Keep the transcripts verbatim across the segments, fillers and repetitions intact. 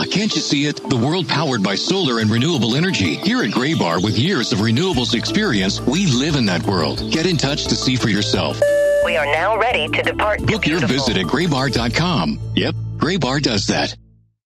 can't you see it? The world powered by solar and renewable energy. Here at Graybar, with years of renewables experience, we live in that world. Get in touch to see for yourself. We are now ready to depart. Book your visit at graybar dot com. Yep, Graybar does that.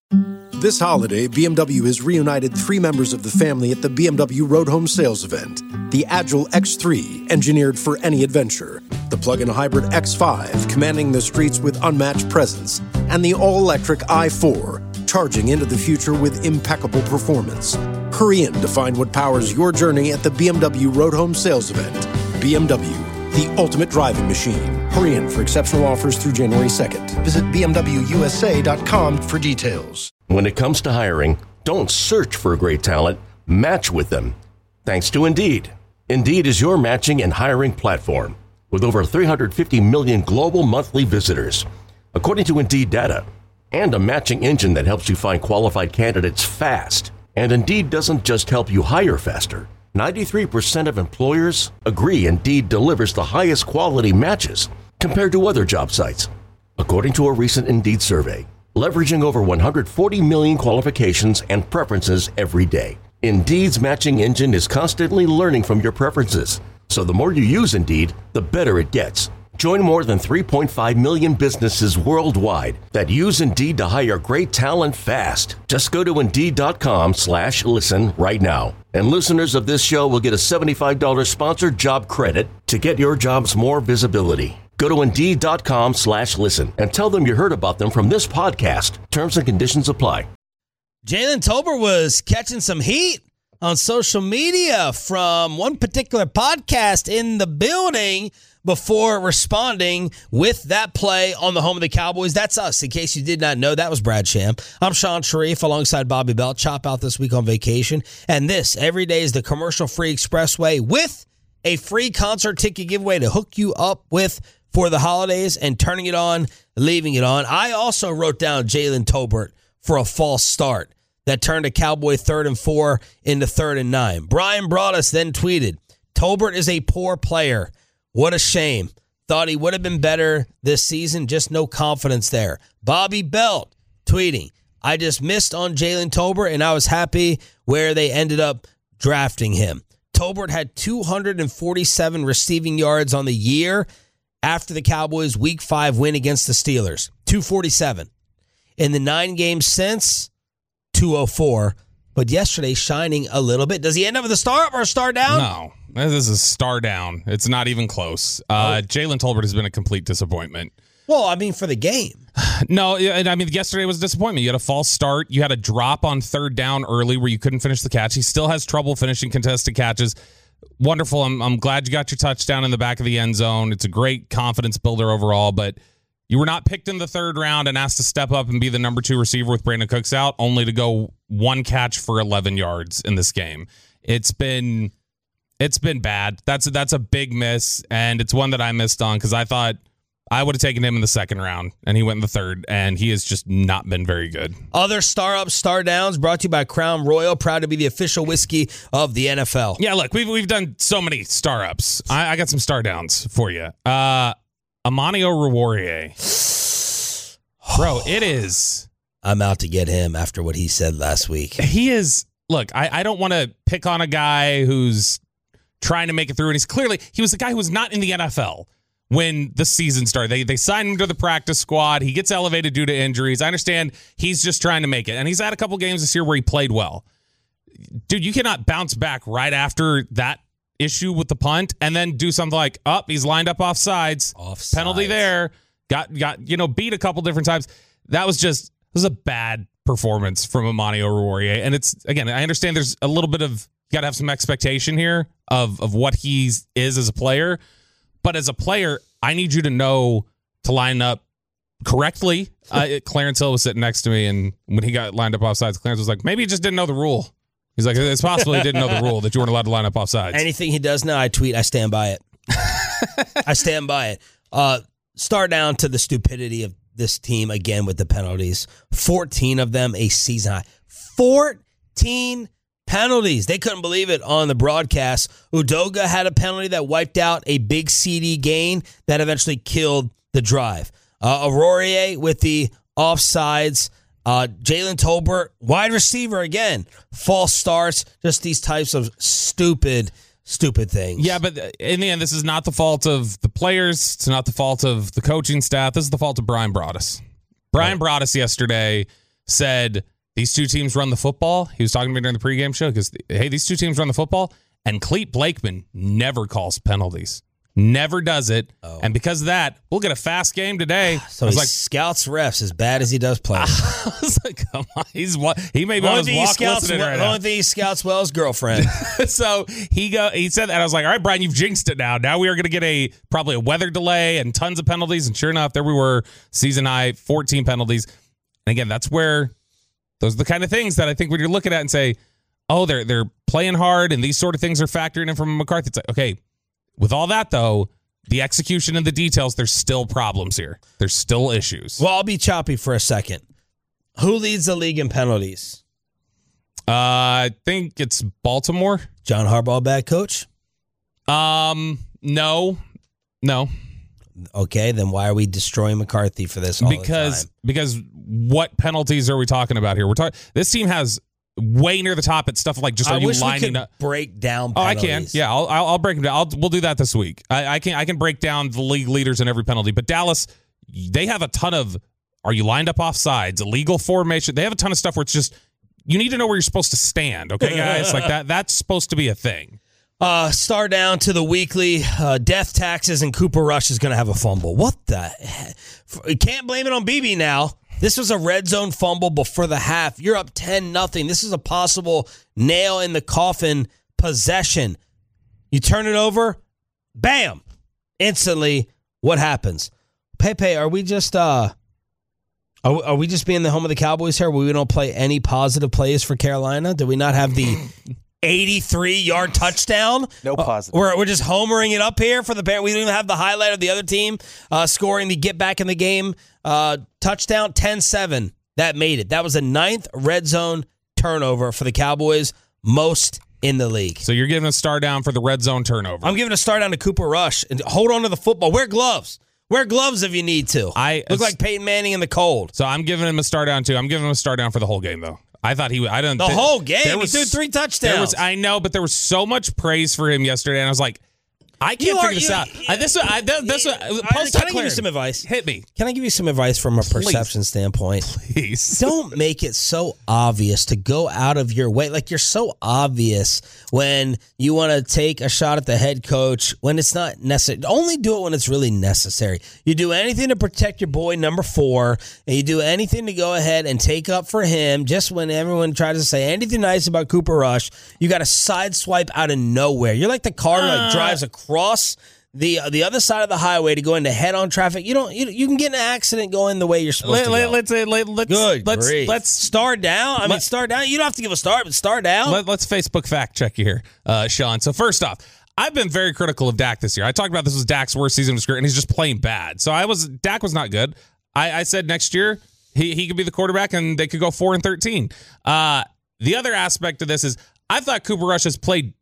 This holiday, B M W has reunited three members of the family at the B M W Road Home Sales Event. The Agile X three, engineered for any adventure. The plug-in hybrid X five, commanding the streets with unmatched presence. And the all-electric i four, charging into the future with impeccable performance. Hurry in to find what powers your journey at the B M W Road Home Sales Event. B M W, the ultimate driving machine. Hurry in for exceptional offers through January second. Visit b m w u s a dot com for details. When it comes to hiring, don't search for great talent, match with them. Thanks to Indeed. Indeed is your matching and hiring platform with over three hundred fifty million global monthly visitors, according to Indeed data, and a matching engine that helps you find qualified candidates fast. And Indeed doesn't just help you hire faster. ninety-three percent of employers agree Indeed delivers the highest quality matches compared to other job sites, according to a recent Indeed survey. Leveraging over one hundred forty million qualifications and preferences every day. Indeed's matching engine is constantly learning from your preferences. So the more you use Indeed, the better it gets. Join more than three point five million businesses worldwide that use Indeed to hire great talent fast. Just go to Indeed.com slash listen right now. And listeners of this show will get a seventy-five dollars sponsored job credit to get your jobs more visibility. Go to Indeed.com slash listen and tell them you heard about them from this podcast. Terms and conditions apply. Jalen Tolbert was catching some heat on social media from one particular podcast in the building before responding with that play on the home of the Cowboys. That's us. In case you did not know, that was Brad Sham. I'm Sean Sharif alongside Bobby Bell. Chop out this week on vacation. And this, every day, is the commercial-free expressway with a free concert ticket giveaway to hook you up with for the holidays and turning it on, leaving it on. I also wrote down Jalen Tolbert for a false start that turned a Cowboy third and four into third and nine. Brian Broaddus then tweeted, Tolbert is a poor player. What a shame. Thought he would have been better this season, just no confidence there. Bobby Belt tweeting, I just missed on Jalen Tolbert, and I was happy where they ended up drafting him. Tolbert had two hundred forty-seven receiving yards on the year after the Cowboys' Week five win against the Steelers. two forty-seven. In the nine games since, two oh four. But yesterday, shining a little bit. Does he end up with a star up or a star down? No. This is a star down. It's not even close. Uh, oh. Jalen Tolbert has been a complete disappointment. Well, I mean, for the game. No, I mean, yesterday was a disappointment. You had a false start. You had a drop on third down early where you couldn't finish the catch. He still has trouble finishing contested catches. Wonderful. I'm, I'm glad you got your touchdown in the back of the end zone. It's a great confidence builder overall, but you were not picked in the third round and asked to step up and be the number two receiver with Brandon Cooks out, only to go one catch for eleven yards in this game. It's been it's been bad. That's a, that's a big miss, and it's one that I missed on because I thought I would have taken him in the second round, and he went in the third, and he has just not been very good. Other star ups, star downs, brought to you by Crown Royal, proud to be the official whiskey of the N F L. Yeah, look, we've we've done so many star ups. I, I got some star downs for you. Uh, Amani Oruwariye. Bro, it is. I'm out to get him after what he said last week. He is. Look, I, I don't want to pick on a guy who's trying to make it through, and he's clearly, he was a guy who was not in the N F L when the season started. They they signed him to the practice squad. He gets elevated due to injuries. I understand he's just trying to make it. And he's had a couple games this year where he played well. Dude, you cannot bounce back right after that issue with the punt and then do something like, up, oh, he's lined up off sides. Offsides. Penalty there. Got, got you know, beat a couple different times. That was just, it was a bad performance from Amani Oruwariye. And it's, again, I understand there's a little bit of, you got to have some expectation here of, of what he is as a player. But as a player, I need you to know to line up correctly. Uh, Clarence Hill was sitting next to me, and when he got lined up offsides, Clarence was like, maybe he just didn't know the rule. He's like, it's possible he didn't know the rule that you weren't allowed to line up offsides. Anything he does now, I tweet, I stand by it. I stand by it. Uh, start down to the stupidity of this team again with the penalties. fourteen of them, a season high. fourteen penalties. They couldn't believe it on the broadcast. Udoga had a penalty that wiped out a big C D gain that eventually killed the drive. Uh, Aurorier with the offsides. Uh, Jalen Tolbert, wide receiver again. False starts, just these types of stupid, stupid things. Yeah, but in the end, this is not the fault of the players. It's not the fault of the coaching staff. This is the fault of Brian Broaddus. Brian right. Broaddus yesterday said these two teams run the football. He was talking to me during the pregame show because, hey, these two teams run the football, and Clete Blakeman never calls penalties. Never does it. Oh. And because of that, we'll get a fast game today. So he like, scouts refs as bad as he does players. I was like, come on. He's, he may be on his walk listening well, right the now. only thing he scouts well is girlfriend. So he go. He said that. I was like, all right, Brian, you've jinxed it now. Now we are going to get a probably a weather delay and tons of penalties. And sure enough, there we were, season high, fourteen penalties. And again, that's where those are the kind of things that I think when you're looking at and say, oh, they're they're playing hard and these sort of things are factoring in from McCarthy. It's like, okay, with all that, though, the execution and the details, there's still problems here. There's still issues. Well, I'll be choppy for a second. Who leads the league in penalties? Uh, I think it's Baltimore. John Harbaugh, bad coach? Um, no. No. Okay, then why are we destroying McCarthy for this all because, the time? Because what penalties are we talking about here? We're talking. This team has way near the top at stuff like just are I you wish lining we could up? Break down Oh, I penalties. can. Yeah, I'll I'll, I'll break them down. I'll, we'll do that this week. I, I can I can break down the league leaders in every penalty. But Dallas, they have a ton of. Are you lined up off sides? Illegal formation. They have a ton of stuff where it's just you need to know where you're supposed to stand. Okay, guys, like that. That's supposed to be a thing. Uh, star down to the weekly uh, death taxes, and Cooper Rush is going to have a fumble. What the heck? You can't blame it on B B now. This was a red zone fumble before the half. You're up ten nothing. This is a possible nail in the coffin possession. You turn it over, bam, instantly. What happens? Pepe, are we just uh, are, are we just being the home of the Cowboys here, where we don't play any positive plays for Carolina? Did we not have the eighty-three yard touchdown? No positive. Uh, we're, we're just homering it up here for the Bears. We don't even have the highlight of the other team uh, scoring the get back in the game uh, touchdown. ten seven. That made it. That was the ninth red zone turnover for the Cowboys, most in the league. So you're giving a star down for the red zone turnover. I'm giving a star down to Cooper Rush. And hold on to the football. Wear gloves. Wear gloves if you need to. I Look like Peyton Manning in the cold. So I'm giving him a star down too. I'm giving him a star down for the whole game though. I thought he. I didn't. The th- whole game. There He was, threw three touchdowns. There was, I know, but there was so much praise for him yesterday, and I was like, I can't You figure are- this you- out. you- I, this, I, this, this, I- post Can I give you some advice? Hit me, Can I give you some advice from a Please. perception standpoint? please. Don't make it so obvious to go out of your way. Like, you're so obvious when you want to take a shot at the head coach when it's not necessary. Only do it when it's really necessary. You do anything to protect your boy number four, and you do anything to go ahead and take up for him just when everyone tries to say anything nice about Cooper Rush. You got to sideswipe out of nowhere. You're like the car that like, drives across the the other side of the highway to go into head-on traffic. You don't. You, you can get in an accident going the way you're supposed Let, to let, go. let's let, let's Good let's grief. let's star down. I mean, let- star down. You don't have to give a star, but star down. let, let's Facebook fact check you here, uh, Sean. So first off, I've been very critical of Dak this year. I talked about this was Dak's worst season of his career, and he's just playing bad. So I was Dak was not good. I, I said next year he he could be the quarterback, and they could go four and thirteen. Uh, the other aspect of this is I thought Cooper Rush has played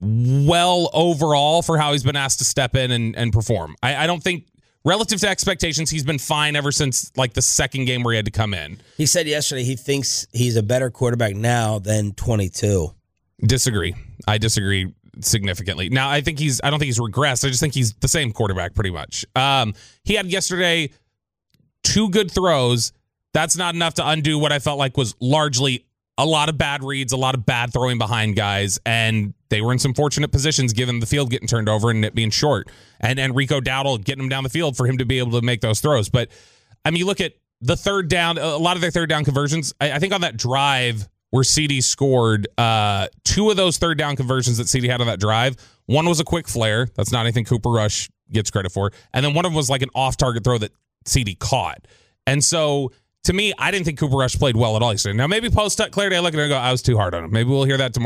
well overall for how he's been asked to step in and, and perform. I, I don't think relative to expectations, he's been fine ever since like the second game where he had to come in. He said yesterday he thinks he's a better quarterback now than twenty-two. Disagree. I disagree significantly. Now, I think he's, I don't think he's regressed. I just think he's the same quarterback pretty much. Um, he had yesterday two good throws. That's not enough to undo what I felt like was largely a lot of bad reads, a lot of bad throwing behind guys, and they were in some fortunate positions given the field getting turned over and it being short. And and Rico Dowdle getting him down the field for him to be able to make those throws. But, I mean, you look at the third down, a lot of their third down conversions. I, I think on that drive where C D scored, uh, two of those third down conversions that C D had on that drive, one was a quick flare. That's not anything Cooper Rush gets credit for. And then one of them was like an off-target throw that C D caught. And so, to me, I didn't think Cooper Rush played well at all yesterday. Now, maybe post-Clarity, I look at it and go, I was too hard on him. Maybe we'll hear that tomorrow.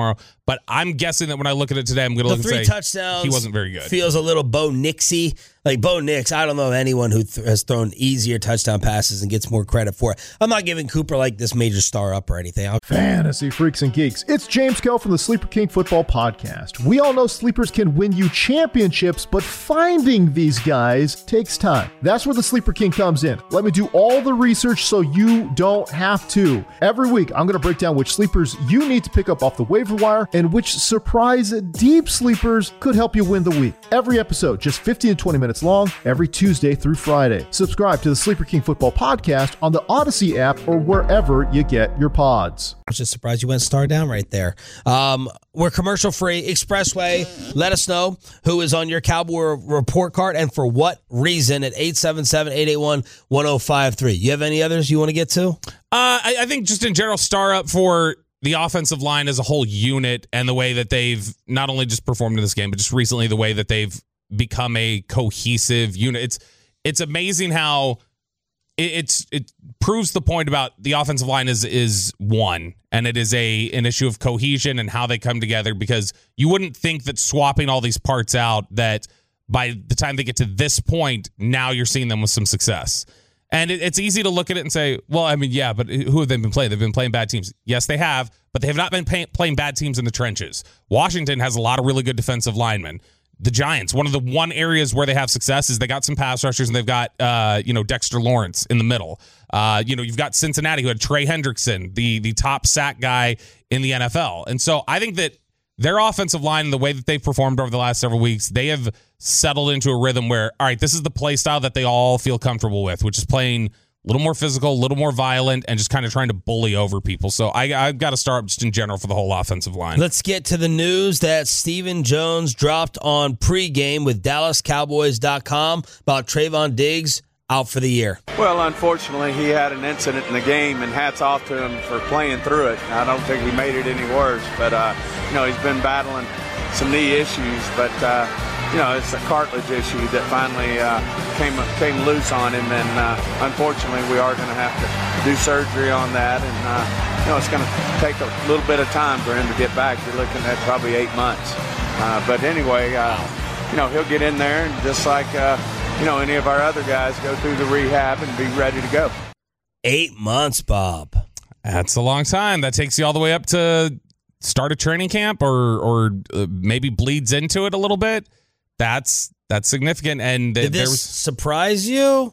But I'm guessing that when I look at it today, I'm going to look The three and say touchdowns he wasn't very good. Feels a little Bo Nixy. Like Bo Nix, I don't know of anyone who th- has thrown easier touchdown passes and gets more credit for it. I'm not giving Cooper like this major star up or anything. I'll- Fantasy freaks and geeks. It's James Kell from the Sleeper King Football Podcast. We all know sleepers can win you championships, but finding these guys takes time. That's where the Sleeper King comes in. Let me do all the research so you don't have to. Every week, I'm going to break down which sleepers you need to pick up off the waiver wire and which surprise deep sleepers could help you win the week. Every episode, just fifteen to twenty minutes long, every Tuesday through Friday. Subscribe to the Sleeper King Football Podcast on the Odyssey app or wherever you get your pods. I was just surprised you went star down right there. Um, we're commercial free. Expressway, let us know who is on your Cowboy report card and for what reason at eight seven seven, eight eight one, one oh five three. You have any others you want to get to? Uh, I, I think just in general, star up for the offensive line as a whole unit and the way that they've not only just performed in this game, but just recently the way that they've become a cohesive unit. It's it's amazing how it, it's it proves the point about the offensive line is is one, and it is a an issue of cohesion and how they come together, because you wouldn't think that swapping all these parts out, that by the time they get to this point, now you're seeing them with some success. And it, it's easy to look at it and say, well, I mean, yeah, but who have they been playing? They've been playing bad teams. Yes, they have, but they have not been pay- playing bad teams in the trenches. Washington has a lot of really good defensive linemen. The Giants, one of the one areas where they have success is they got some pass rushers, and they've got, uh, you know, Dexter Lawrence in the middle. Uh, you know, you've got Cincinnati, who had Trey Hendrickson, the the top sack guy in the N F L. And so I think that their offensive line and the way that they've performed over the last several weeks, they have settled into a rhythm where, all right, this is the play style that they all feel comfortable with, which is playing a little more physical, a little more violent, and just kind of trying to bully over people. So I, I've got to start just in general for the whole offensive line. Let's get to the news that Stephen Jones dropped on pregame with Dallas Cowboys dot com about Trayvon Diggs out for the year. Well, unfortunately, he had an incident in the game, and hats off to him for playing through it. I don't think he made it any worse, but, uh, you know, he's been battling some knee issues, but, uh, you know, it's a cartilage issue that finally uh, came came loose on him, and uh, unfortunately, we are going to have to do surgery on that, and, uh, you know, it's going to take a little bit of time for him to get back. You're looking at probably eight months. Uh, but anyway, uh, you know, he'll get in there, and just like, uh, you know, any of our other guys, go through the rehab and be ready to go. Eight months, Bob. That's a long time. That takes you all the way up to start a training camp, or or uh, maybe bleeds into it a little bit. That's that's significant. And th- Did this there was surprise you?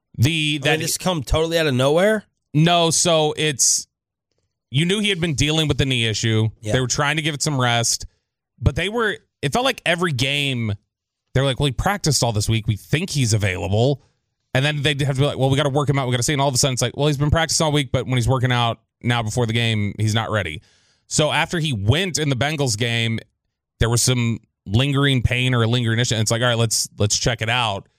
The that Did this come totally out of nowhere? No, so it's you knew he had been dealing with the knee issue. Yeah. They were trying to give it some rest, but they were. It felt like every game they were like, "Well, he practiced all this week. We think he's available," and then they'd have to be like, "Well, we got to work him out. We got to see." And all of a sudden, it's like, "Well, he's been practicing all week, but when he's working out now before the game, he's not ready." So after he went in the Bengals game, there was some lingering pain or a lingering issue. And it's like, all right, let's let's check it out.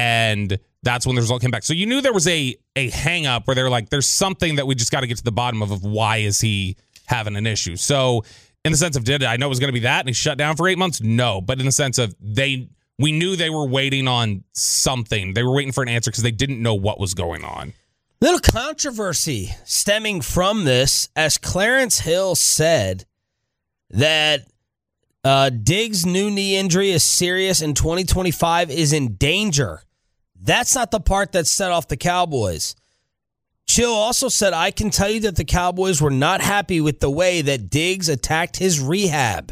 And that's when the result came back. So you knew there was a a hang up where they're like, there's something that we just got to get to the bottom of, of why is he having an issue. So in the sense of, did I know it was going to be that and he shut down for eight months? No. But in the sense of they we knew they were waiting on something. They were waiting for an answer because they didn't know what was going on. Little controversy stemming from this, as Clarence Hill said that uh, Diggs' new knee injury is serious and twenty twenty-five is in danger. That's not the part that set off the Cowboys. Chill also said, I can tell you that the Cowboys were not happy with the way that Diggs attacked his rehab.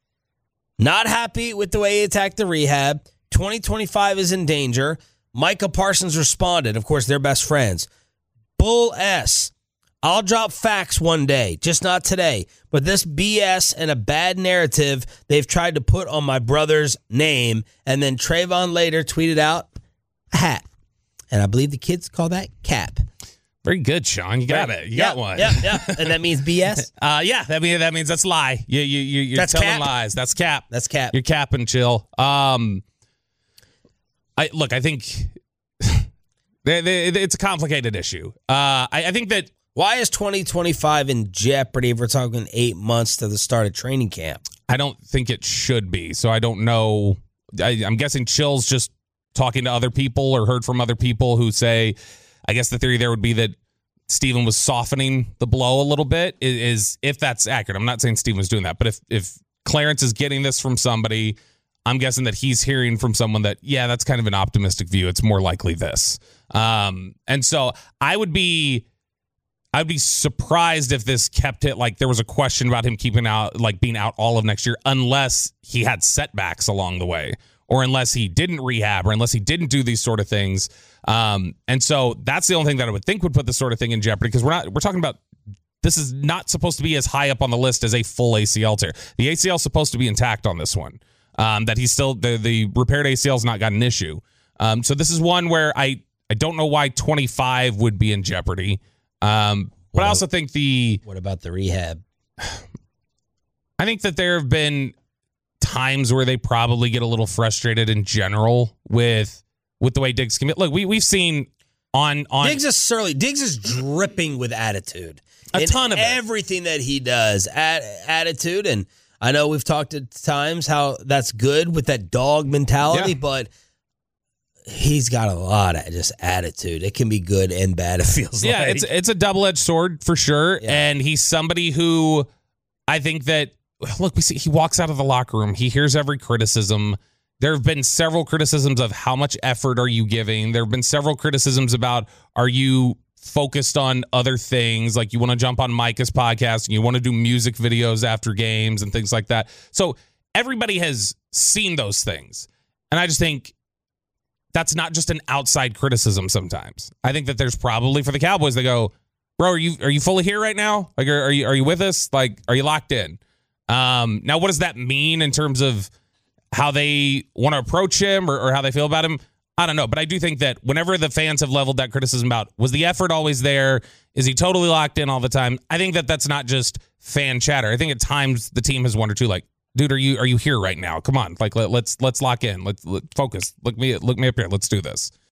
Not happy with the way he attacked the rehab. twenty twenty-five is in danger. Micah Parsons responded. Of course, they're best friends. Bull S. I'll drop facts one day, just not today. But this B S and a bad narrative they've tried to put on my brother's name. And then Trayvon later tweeted out a hat. And I believe the kids call that cap. Very good, Sean. You got Right. it. You yeah, got one. Yeah, yeah. And that means B S? uh, yeah, that means that means that's lie. You you you you're That's telling cap. lies. That's cap. That's cap. You're capping, Chill. Um, I look. I think they, they, it's a complicated issue. Uh, I, I think that Why is twenty twenty-five in jeopardy if we're talking eight months to the start of training camp? I don't think it should be. So I don't know. I, I'm guessing Chill's just talking to other people or heard from other people who say, I guess the theory there would be that Steven was softening the blow a little bit, is, is if that's accurate. I'm not saying Steven was doing that, but if if Clarence is getting this from somebody, I'm guessing that he's hearing from someone that, yeah, that's kind of an optimistic view. It's more likely this. Um, and so I would be, I'd be surprised if this kept it, like there was a question about him keeping out, like being out all of next year, unless he had setbacks along the way, or unless he didn't rehab, or unless he didn't do these sort of things. Um, and so that's the only thing that I would think would put this sort of thing in jeopardy, because we're not, we're talking about, this is not supposed to be as high up on the list as a full A C L tear. The A C L is supposed to be intact on this one. Um, that he's still, the, the repaired A C L has not got an issue. Um, so this is one where I, I don't know why twenty-five would be in jeopardy. Um, but what I also think the... What about the rehab? I think that there have been times where they probably get a little frustrated in general with with the way Diggs can be. Look, we, we've seen on... on Diggs is surly. Diggs is dripping with attitude. A in ton of it. Everything that he does. At, attitude. And I know we've talked at times how that's good with that dog mentality, Yeah. but... He's got a lot of just attitude. It can be good and bad, it feels yeah, like. it's it's a double-edged sword for sure. Yeah. And he's somebody who I think that, look, we see he walks out of the locker room. He hears every criticism. There have been several criticisms of how much effort are you giving. There have been several criticisms about, are you focused on other things? Like you want to jump on Micah's podcast and you want to do music videos after games and things like that. So everybody has seen those things. And I just think, that's not just an outside criticism sometimes. I think that there's probably, for the Cowboys, they go, bro, are you are you fully here right now? Like, are, are you are you with us? Like, are you locked in? Um, now, what does that mean in terms of how they want to approach him or, or how they feel about him? I don't know. But I do think that whenever the fans have leveled that criticism about, was the effort always there? Is he totally locked in all the time? I think that that's not just fan chatter. I think at times the team has wondered too, like, dude, are you are you here right now? Come on, like let, let's let's lock in. Let's let, focus. Look me look me up here. Let's do this.